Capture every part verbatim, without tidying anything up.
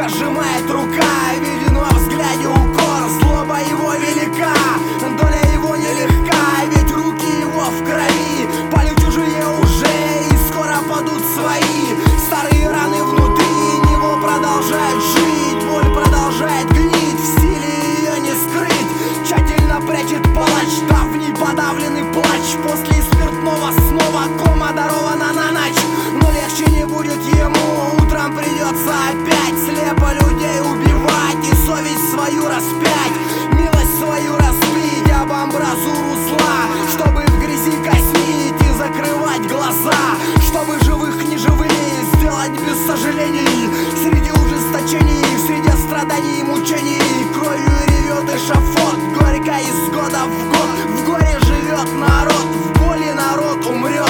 крепко сжимает рука, виден во взгляде укор, злоба его велика, доля его нелегка, ведь руки его в крови, пали чужие уже, и скоро падут свои. Старые раны внутри него продолжают жить, боль продолжает гнить, в силе ее не скрыть, тщательно прячет палач, давний подавленный плач. После спиртного снова кома дарована на ночь, но легче не будет ему, утром придется опять слепо людей убивать и совесть свою распять, милость свою разбить об амбразуру зла, чтобы в грязи казнить и закрывать глаза, чтобы живых неживыми сделать без сожалений, среди ужесточений, среди страданий и мучений, кровью ревет эшафот, горько из года в год, в горе живет народ, в боли народ умрет.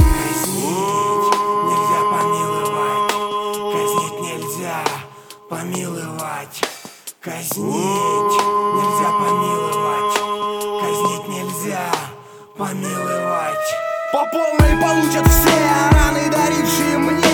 Казнить нельзя помиловать, казнить нельзя помиловать, казнить нельзя помиловать. По полной получат все раны, дарившие мне